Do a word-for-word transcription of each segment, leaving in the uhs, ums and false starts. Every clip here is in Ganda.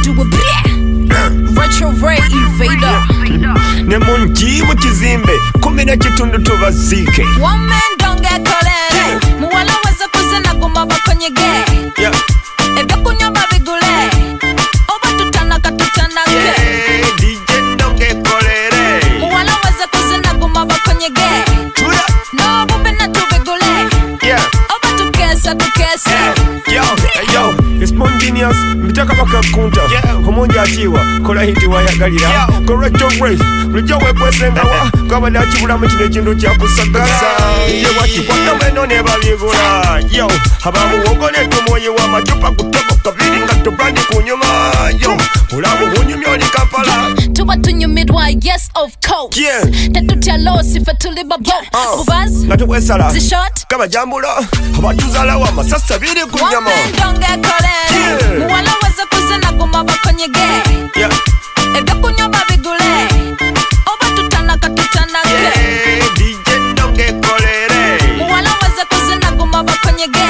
do a bleh. Retro Ray Invader. Ne munji mu kizimbe kumi na kitundu tubaziike. One man don't get kolere. Muwala weza kuzina guma bakonyege. Yeah. Ebya kunywa babigule. Oba tutana katutana ke. Yeah, D J don't get kolere. Muwala weza kuzina guma bakonyege. Chura. No bube na tubigule. Yeah. Oba tukesa tukesa. Yo, hey yo, it's Spontaneous. Mitaka baka kunta. Homonja atiwa, kola hiti wayagalira. Correcto race, lujo wekwesenga wa. Kaba na chibula mchine chindu cha kusagasa. Ye waki wano meno ne babigula. Yo, habamu wogone tumoye wa machupa kutoko kabiri ngato brandi kunyuma. Yo, ulamu hunyumi oli Kampala. Tuba tunyumidwa, yes of course. Yeah. Tetutia losi fetuliba bo. Ubaz, Ngatu wesala. zishot. Kaba jambulo, habatuzala wa masasa biri kunyama. One man don't get kolere. Muwala weza kuzina guma bakonyege. Yeah. Ebya kunywa babigule. Oba tutana katutana ke. Yeah, D J don't get kolere. Muwala weza kuzina guma bakonyege.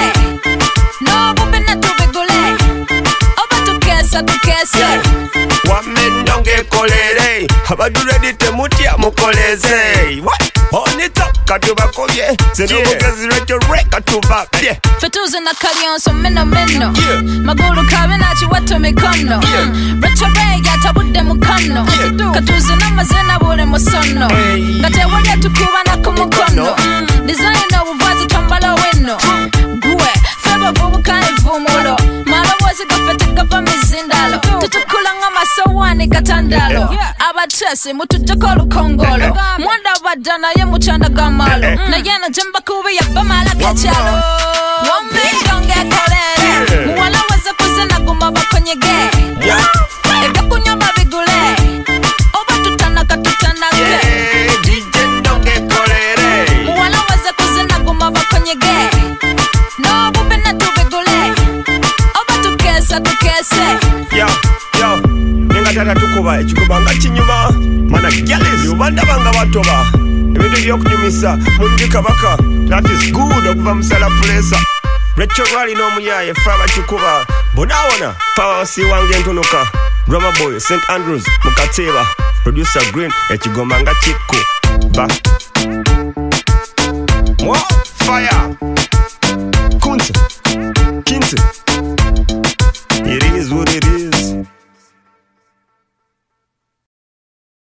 No bube na tubigule. Oba tukesa tukesa. Wamendonge kolere abaduredi temutia mukoleze what on it up katubakobye zerobogezi retro rek katubakye Fetuze na kalionso meno meno. Yeah. Maguru kabe na chiwato mikono. Yeah. Retro Ray yatabude mukono. Yeah. Katuze na mazena bure musono. Hey. Gate wale tukuba na kumukono. Design na uvazi tombala weno. Gwe feba vubu kane vumulo. Malo wazi gafete gafa mizindalo. Tutukula ngama sowani katandalo. Abatresi mutujako lukongolo. Mwanda badana ye muchanda gamalo. Na yena jemba kubi ya bamala kachalo. One man don't get kolere. Muwala weza kuzina guma bakonyege. Ebya kunywa babigule. Oba tutana katutana ke. yeah D J don't get kolere Muwala weza kuzina guma bakonyege. No bube na tubigule. Oba tukesa tukese. yo yo nenga tata tukuba ekikuba nga kinyuma mana gyalezi obanda banga batoba ebintu byokunyumisa mundi kabaka that is good okuva musala pulesa retro rally n'omuyaye fe abakikuba bonawona pawasi wange entonoka drama boy Saint Andrews mukateeba producer Green ekigomba nga kikku